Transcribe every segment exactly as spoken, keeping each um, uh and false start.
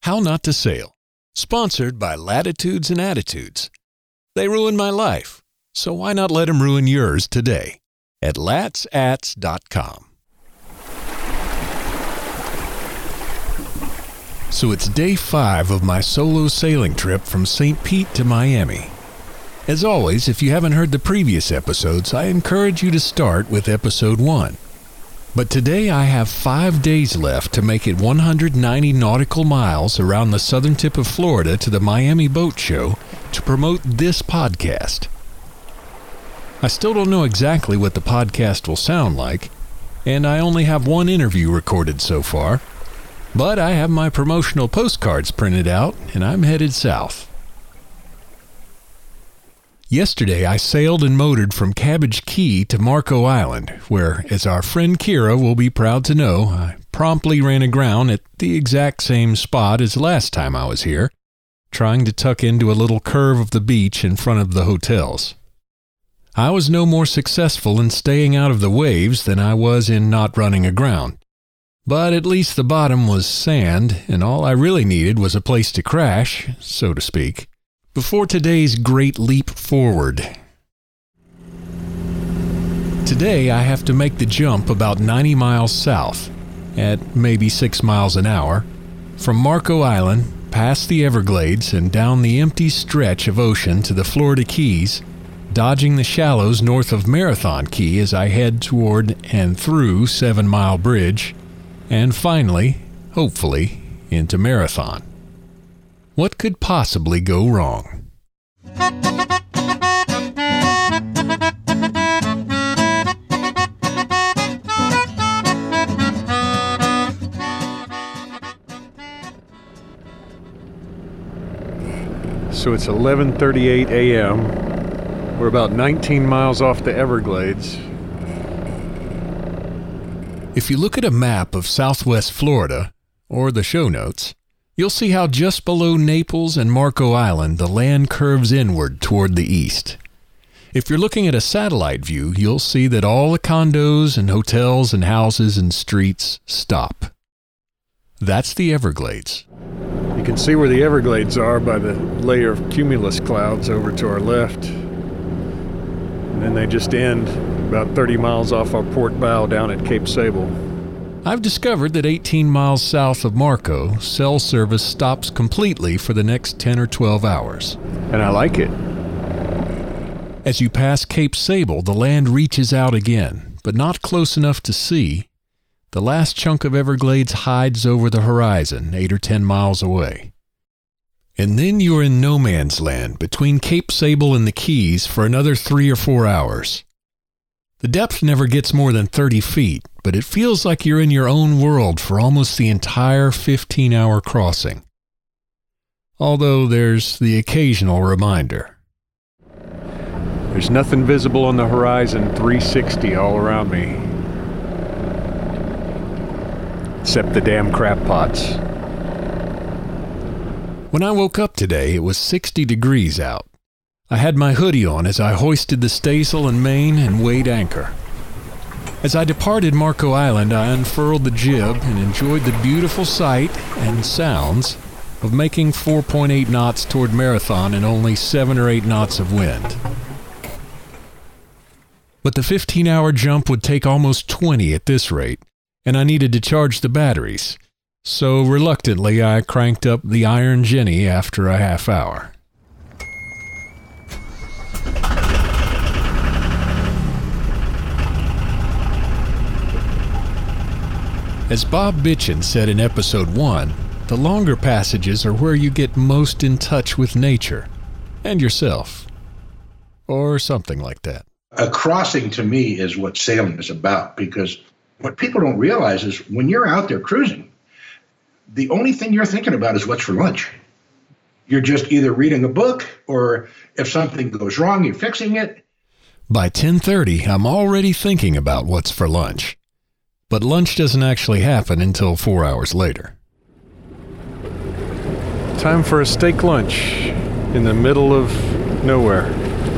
How Not to Sail, sponsored by Latitudes and Attitudes. They ruined my life, so why not let them ruin yours today at lats ats dot com. So it's day five of my solo sailing trip from Saint Pete to Miami. As always, if you haven't heard the previous episodes, I encourage you to start with episode one. But today I have five days left to make it one hundred ninety nautical miles around the southern tip of Florida to the Miami Boat Show to promote this podcast. I still don't know exactly what the podcast will sound like, and I only have one interview recorded so far, but I have my promotional postcards printed out and I'm headed south. Yesterday, I sailed and motored from Cabbage Key to Marco Island, where, as our friend Kira will be proud to know, I promptly ran aground at the exact same spot as last time I was here, trying to tuck into a little curve of the beach in front of the hotels. I was no more successful in staying out of the waves than I was in not running aground, but at least the bottom was sand, and all I really needed was a place to crash, so to speak, before today's great leap forward. Today I have to make the jump about ninety miles south, at maybe six miles an hour, from Marco Island, past the Everglades and down the empty stretch of ocean to the Florida Keys, dodging the shallows north of Marathon Key as I head toward and through Seven Mile Bridge, and finally, hopefully, into Marathon. What could possibly go wrong? So it's eleven thirty-eight a.m. We're about nineteen miles off the Everglades. If you look at a map of southwest Florida, or the show notes, you'll see how just below Naples and Marco Island the land curves inward toward the east. If you're looking at a satellite view, you'll see that all the condos and hotels and houses and streets stop. That's the Everglades. You can see where the Everglades are by the layer of cumulus clouds over to our left. And then they just end about thirty miles off our port bow down at Cape Sable. I've discovered that eighteen miles south of Marco, cell service stops completely for the next ten or twelve hours. And I like it. As you pass Cape Sable, the land reaches out again, but not close enough to see. The last chunk of Everglades hides over the horizon, eight or ten miles away. And then you're in no man's land between Cape Sable and the Keys for another three or four hours. The depth never gets more than thirty feet, but it feels like you're in your own world for almost the entire fifteen-hour crossing. Although there's the occasional reminder. There's nothing visible on the horizon three sixty all around me. Except the damn crab pots. When I woke up today, it was sixty degrees out. I had my hoodie on as I hoisted the staysail and main and weighed anchor. As I departed Marco Island, I unfurled the jib and enjoyed the beautiful sight and sounds of making four point eight knots toward Marathon and only seven or eight knots of wind. But the fifteen-hour jump would take almost twenty at this rate, and I needed to charge the batteries, so reluctantly I cranked up the Iron Jenny after a half hour. As Bob Bitchin said in episode one, the longer passages are where you get most in touch with nature and yourself, or something like that. A crossing to me is what sailing is about, because what people don't realize is when you're out there cruising, the only thing you're thinking about is what's for lunch. You're just either reading a book, or if something goes wrong, you're fixing it. By ten thirty, I'm already thinking about what's for lunch. But lunch doesn't actually happen until four hours later. Time for a steak lunch in the middle of nowhere.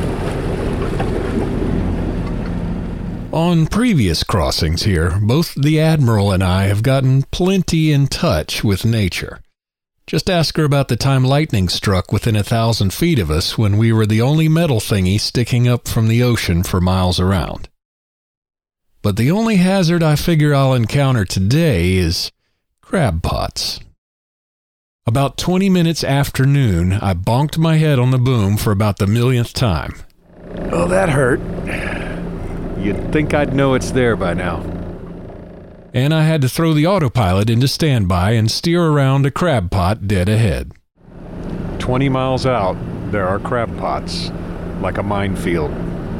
On previous crossings here, both the Admiral and I have gotten plenty in touch with nature. Just ask her about the time lightning struck within a thousand feet of us when we were the only metal thingy sticking up from the ocean for miles around. But the only hazard I figure I'll encounter today is crab pots. About twenty minutes after noon, I bonked my head on the boom for about the millionth time. Oh, that hurt. You'd think I'd know it's there by now. And I had to throw the autopilot into standby and steer around a crab pot dead ahead. Twenty miles out, there are crab pots, like a minefield.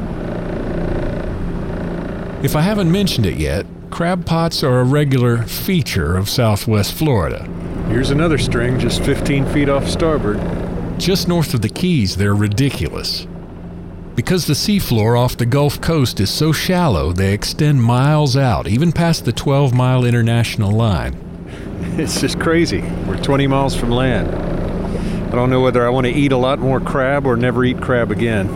If I haven't mentioned it yet, crab pots are a regular feature of Southwest Florida. Here's another string just fifteen feet off starboard. Just north of the Keys, they're ridiculous. Because the seafloor off the Gulf Coast is so shallow, they extend miles out, even past the twelve-mile international line. It's just crazy. We're twenty miles from land. I don't know whether I want to eat a lot more crab or never eat crab again.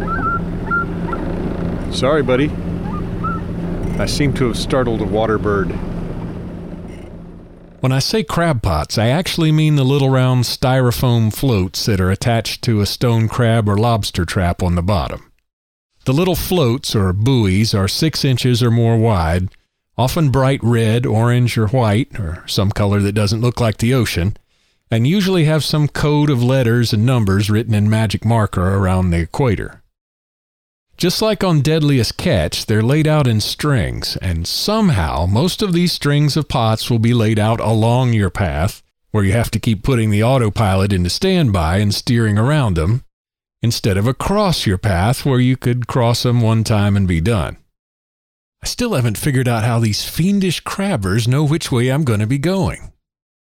Sorry, buddy. I seem to have startled a water bird. When I say crab pots, I actually mean the little round styrofoam floats that are attached to a stone crab or lobster trap on the bottom. The little floats, or buoys, are six inches or more wide, often bright red, orange, or white, or some color that doesn't look like the ocean, and usually have some code of letters and numbers written in magic marker around the equator. Just like on Deadliest Catch, they're laid out in strings, and somehow most of these strings of pots will be laid out along your path, where you have to keep putting the autopilot into standby and steering around them, instead of across your path where you could cross them one time and be done. I still haven't figured out how these fiendish crabbers know which way I'm going to be going.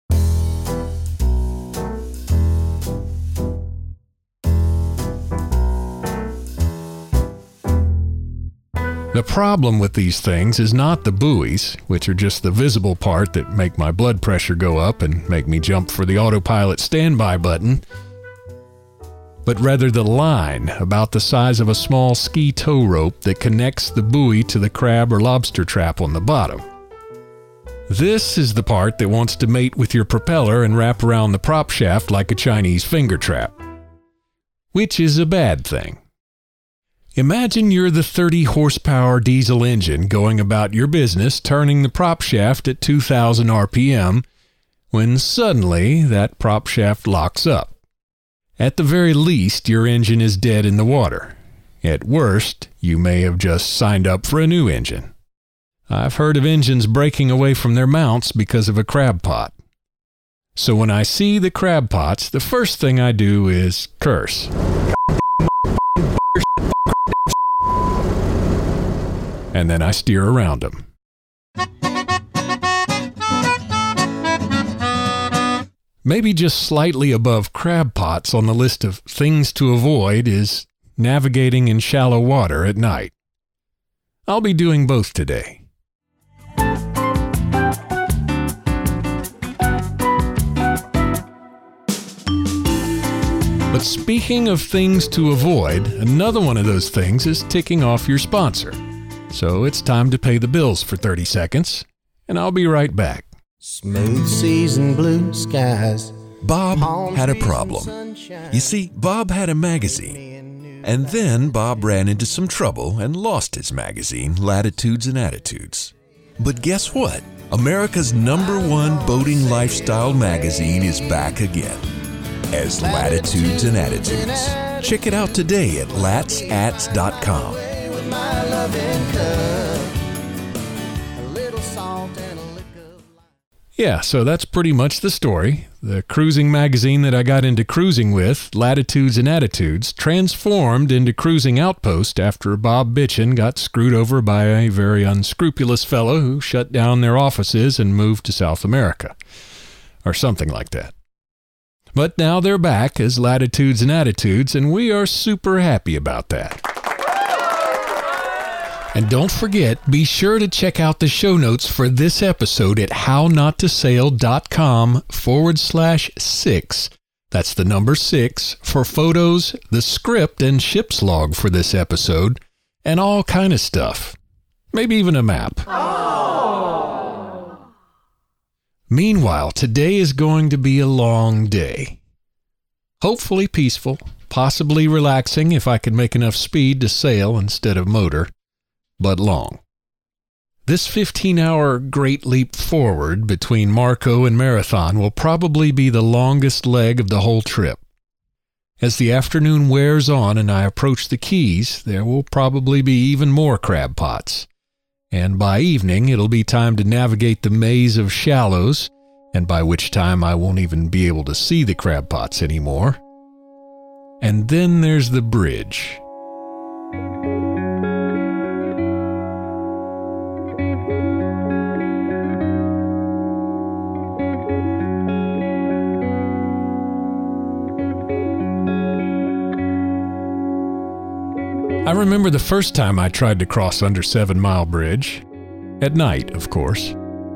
The problem with these things is not the buoys, which are just the visible part that make my blood pressure go up and make me jump for the autopilot standby button, but rather the line about the size of a small ski tow rope that connects the buoy to the crab or lobster trap on the bottom. This is the part that wants to mate with your propeller and wrap around the prop shaft like a Chinese finger trap, which is a bad thing. Imagine you're the thirty horsepower diesel engine going about your business turning the prop shaft at two thousand R P M when suddenly that prop shaft locks up. At the very least, your engine is dead in the water. At worst, you may have just signed up for a new engine. I've heard of engines breaking away from their mounts because of a crab pot. So when I see the crab pots, the first thing I do is curse. And then I steer around them. Maybe just slightly above crab pots on the list of things to avoid is navigating in shallow water at night. I'll be doing both today. But speaking of things to avoid, another one of those things is ticking off your sponsor. So it's time to pay the bills for thirty seconds, and I'll be right back. Smooth seas and blue skies. Bob had a problem. You see, Bob had a magazine. And then Bob ran into some trouble and lost his magazine, Latitudes and Attitudes. But guess what? America's number one boating lifestyle magazine is back again as Latitudes and Attitudes. Check it out today at lats ats dot com. Yeah, so that's pretty much the story. The cruising magazine that I got into cruising with, Latitudes and Attitudes, transformed into Cruising Outpost after Bob Bitchin got screwed over by a very unscrupulous fellow who shut down their offices and moved to South America. Or something like that. But now they're back as Latitudes and Attitudes, and we are super happy about that. And don't forget, be sure to check out the show notes for this episode at hownottosail.com forward slash six. That's the number six for photos, the script and ship's log for this episode, and all kind of stuff. Maybe even a map. Oh. Meanwhile, today is going to be a long day. Hopefully peaceful, possibly relaxing if I can make enough speed to sail instead of motor, but long. This fifteen-hour great leap forward between Marco and Marathon will probably be the longest leg of the whole trip. As the afternoon wears on and I approach the Keys, there will probably be even more crab pots. And by evening, it'll be time to navigate the maze of shallows, and by which time I won't even be able to see the crab pots anymore. And then there's the bridge. I remember the first time I tried to cross under Seven Mile Bridge. At night, of course.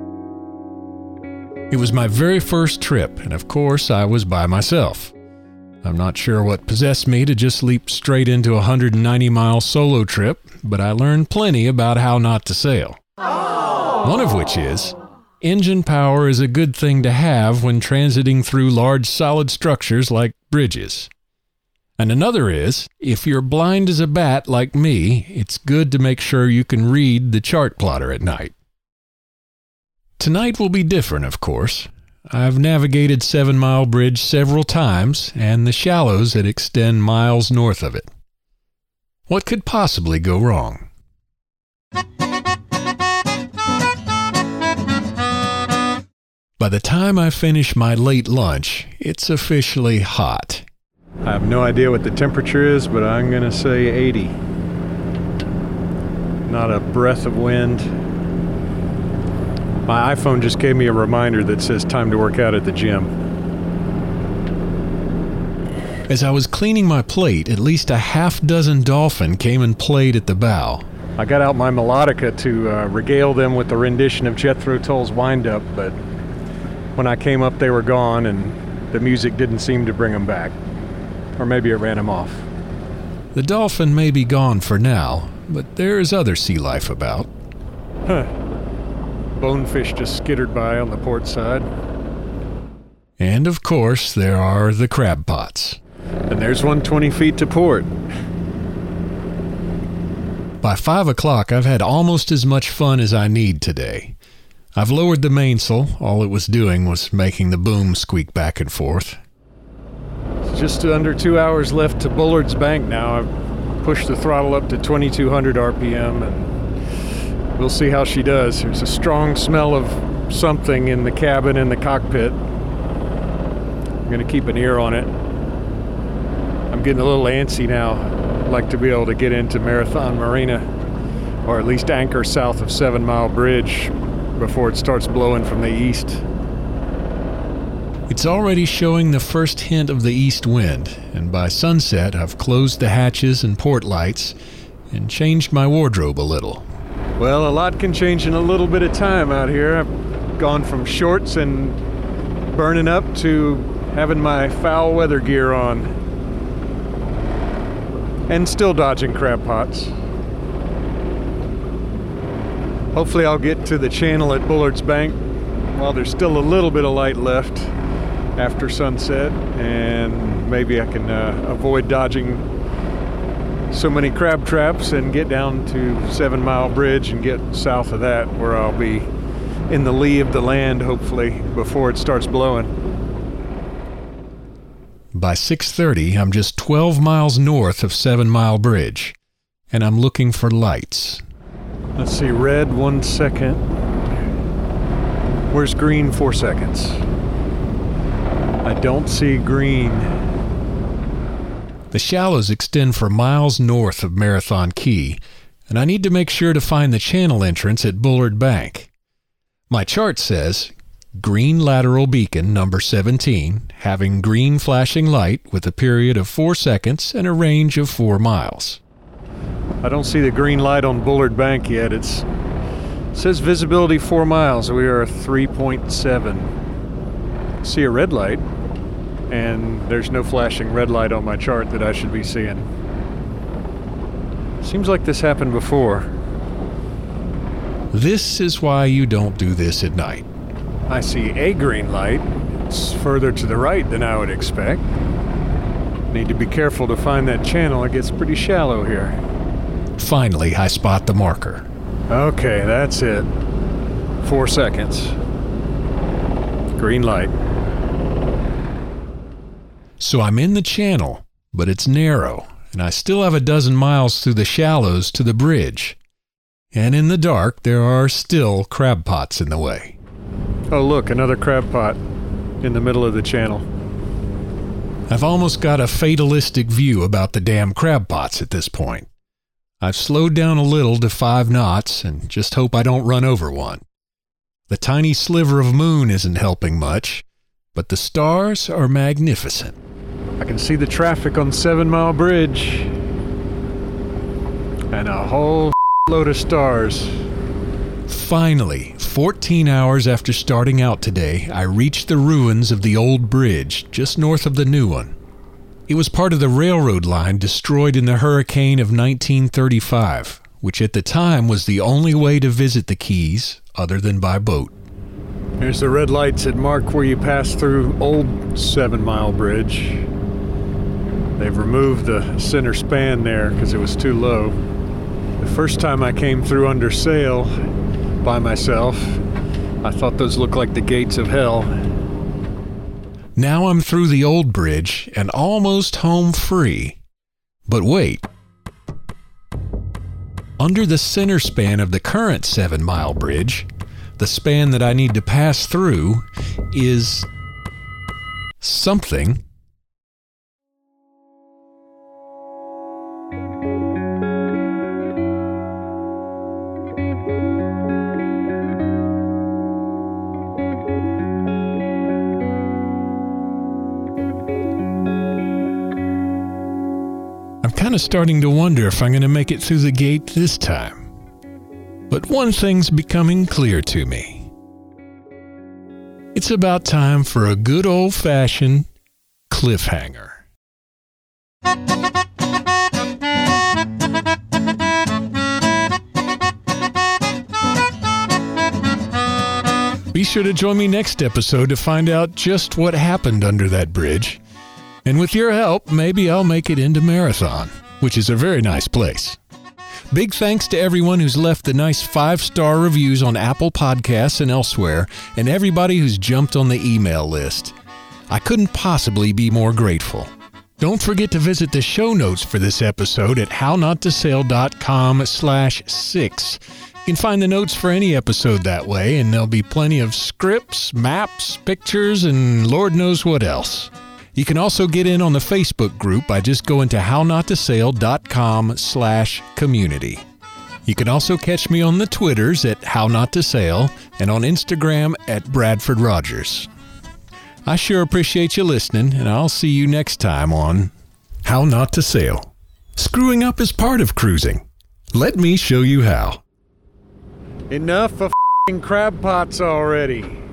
It was my very first trip, and of course I was by myself. I'm not sure what possessed me to just leap straight into a one hundred ninety mile solo trip, but I learned plenty about how not to sail. Oh. One of which is, engine power is a good thing to have when transiting through large solid structures like bridges. And another is, if you're blind as a bat like me, it's good to make sure you can read the chart plotter at night. Tonight will be different, of course. I've navigated Seven Mile Bridge several times, and the shallows that extend miles north of it. What could possibly go wrong? By the time I finish my late lunch, it's officially hot. I have no idea what the temperature is, but I'm going to say eighty. Not a breath of wind. My iPhone just gave me a reminder that says time to work out at the gym. As I was cleaning my plate, at least a half dozen dolphin came and played at the bow. I got out my melodica to uh, regale them with the rendition of Jethro Tull's Wind Up, but when I came up they were gone and the music didn't seem to bring them back. Or maybe it ran them off. The dolphin may be gone for now, but there is other sea life about. Huh. Bonefish just skittered by on the port side. And of course, there are the crab pots. And there's one twenty feet to port. By five o'clock, I've had almost as much fun as I need today. I've lowered the mainsail. All it was doing was making the boom squeak back and forth. Just under two hours left to Bullard's Bank now. I've pushed the throttle up to twenty-two hundred R P M, and we'll see how she does. There's a strong smell of something in the cabin and the cockpit. I'm going to keep an ear on it. I'm getting a little antsy now. I'd like to be able to get into Marathon Marina, or at least anchor south of Seven Mile Bridge before it starts blowing from the east. It's already showing the first hint of the east wind, and by sunset I've closed the hatches and port lights and changed my wardrobe a little. Well, a lot can change in a little bit of time out here. I've gone from shorts and burning up to having my foul weather gear on. And still dodging crab pots. Hopefully I'll get to the channel at Bullard's Bank while there's still a little bit of light left after sunset, and maybe I can uh, avoid dodging so many crab traps and get down to Seven Mile Bridge and get south of that, where I'll be in the lee of the land, hopefully, before it starts blowing. By six thirty, I'm just twelve miles north of Seven Mile Bridge, and I'm looking for lights. Let's see, red, one second. Where's green? Four seconds. I don't see green. The shallows extend for miles north of Marathon Key, and I need to make sure to find the channel entrance at Bullard Bank. My chart says, green lateral beacon number seventeen, having green flashing light with a period of four seconds and a range of four miles. I don't see the green light on Bullard Bank yet. It's, it says visibility four miles. We are three point seven. See a red light, and there's no flashing red light on my chart that I should be seeing. Seems like this happened before. This is why you don't do this at night. I see a green light. It's further to the right than I would expect. Need to be careful to find that channel. It gets pretty shallow here. Finally, I spot the marker. Okay, that's it. Four seconds. Green light. So I'm in the channel, but it's narrow, and I still have a dozen miles through the shallows to the bridge. And in the dark, there are still crab pots in the way. Oh, look, another crab pot in the middle of the channel. I've almost got a fatalistic view about the damn crab pots at this point. I've slowed down a little to five knots and just hope I don't run over one. The tiny sliver of moon isn't helping much, but the stars are magnificent. I can see the traffic on Seven Mile Bridge. And a whole load of stars. Finally, fourteen hours after starting out today, I reached the ruins of the old bridge just north of the new one. It was part of the railroad line destroyed in the hurricane of nineteen thirty-five, which at the time was the only way to visit the Keys other than by boat. There's the red lights that mark where you pass through old Seven Mile Bridge. They've removed the center span there because it was too low. The first time I came through under sail by myself, I thought those looked like the gates of hell. Now I'm through the old bridge and almost home free. But wait. Under the center span of the current Seven Mile Bridge, the span that I need to pass through is something. I'm kind of starting to wonder if I'm going to make it through the gate this time. But one thing's becoming clear to me. It's about time for a good old-fashioned cliffhanger. Be sure to join me next episode to find out just what happened under that bridge. And with your help, maybe I'll make it into Marathon, which is a very nice place. Big thanks to everyone who's left the nice five-star reviews on Apple Podcasts and elsewhere, and everybody who's jumped on the email list. I couldn't possibly be more grateful. Don't forget to visit the show notes for this episode at hownotosail.com slash six. You can find the notes for any episode that way, and there'll be plenty of scripts, maps, pictures, and Lord knows what else. You can also get in on the Facebook group by just going to hownotosail.com slash community. You can also catch me on the Twitters at HowNotToSail and on Instagram at Bradford Rogers. I sure appreciate you listening, and I'll see you next time on How Not to Sail. Screwing up is part of cruising. Let me show you how. Enough of f***ing crab pots already.